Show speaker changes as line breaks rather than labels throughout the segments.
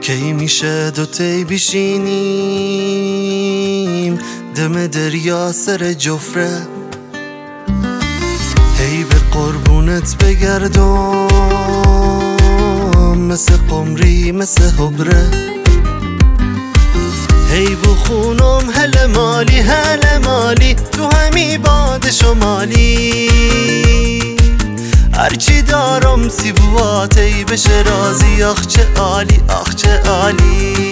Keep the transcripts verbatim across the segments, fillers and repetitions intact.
کی میشه دوتایی بشینیم دم دریا سر جفره، هی به قربونت بگردم مثل قمری مثل حبره، هی بخونم هل مالی هل مالی تو همی باد شمالی، هرچی دارم سیبوات ای بشه رازی، آخ چه عالی آخ چه عالی.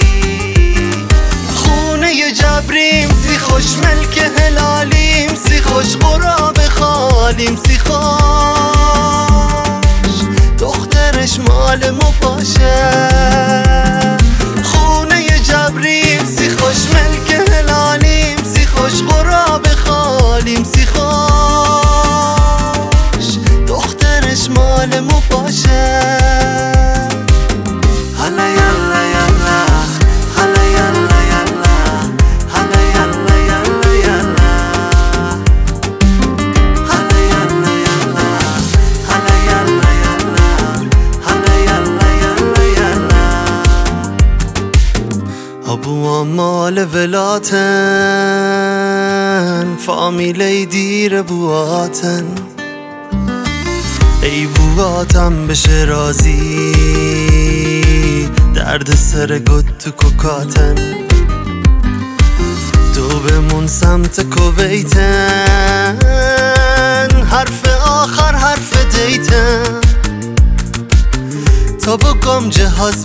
خونه جبریم سی خوش ملک هلالیم، سی خوش قراب خالیم، سی خوش دخترش مال مو باشه. خونه جبریم سی خوش ملک هلالیم، سی خوش قراب خالیم، سی خوش دخترش مال مو باشه. حالا یالا یالا حالا یالا یالا حالا یالا یالا یالا حالا یالا یالا حالا یالا یالا حالا یالا یالا یالا. ابوام مال ولاتن، فامیلی دیر بواتن، ای بواتم بشه رازی درد سر گد تو کوکاتن، تو بمون سمت کویتن، حرف آخر حرف دیتن، تا بگم جهاز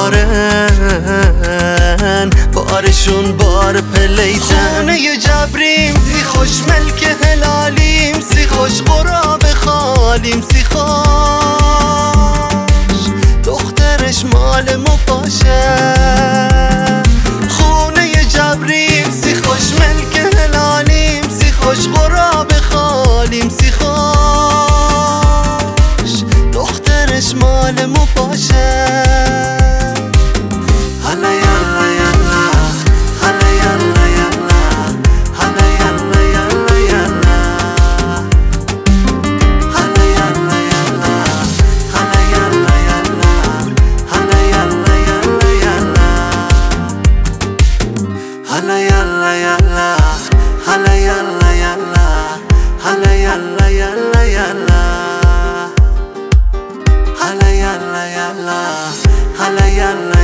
بیارن بارشون بار پلیتن. خونه جبریم سی خوش ملک هلالیم، سی خوش قراب خالیم، سی خوش دخترش مال مو باشه. خونه جبریم سی خوش ملک هلالیم، سی خوش قراب خالیم، سی خوش دخترش مال مو باشه. حالا یالا یالا حالا یالا یالا حالا یالا یالا یالا حالا یالا یالا حالا یالا یالا حالا یالا یالا یالا حالا یالا یالا حالا یالا یالا حالا یالا یالا یالا حالا یالا یالا حالا یالا